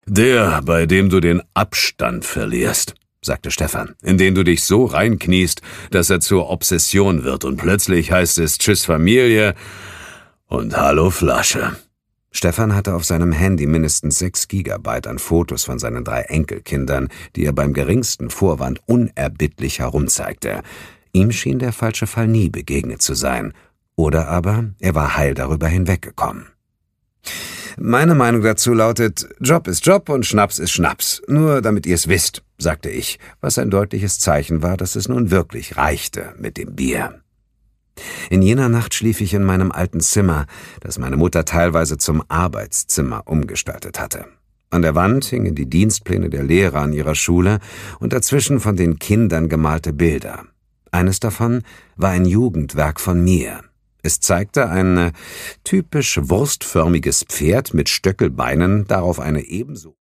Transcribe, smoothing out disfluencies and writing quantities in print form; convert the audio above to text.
Der, bei dem du den Abstand verlierst, sagte Stefan, in den du dich so reinkniest, dass er zur Obsession wird und plötzlich heißt es Tschüss Familie und Hallo Flasche. Stefan hatte auf seinem Handy mindestens 6 Gigabyte an Fotos von seinen 3 Enkelkindern, die er beim geringsten Vorwand unerbittlich herumzeigte. Ihm schien der falsche Fall nie begegnet zu sein. Oder aber er war heil darüber hinweggekommen. »Meine Meinung dazu lautet, Job ist Job und Schnaps ist Schnaps. Nur damit ihr es wisst«, sagte ich, was ein deutliches Zeichen war, dass es nun wirklich reichte mit dem Bier. In jener Nacht schlief ich in meinem alten Zimmer, das meine Mutter teilweise zum Arbeitszimmer umgestaltet hatte. An der Wand hingen die Dienstpläne der Lehrer an ihrer Schule und dazwischen von den Kindern gemalte Bilder. Eines davon war ein Jugendwerk von mir. Es zeigte ein typisch wurstförmiges Pferd mit Stöckelbeinen, darauf eine ebenso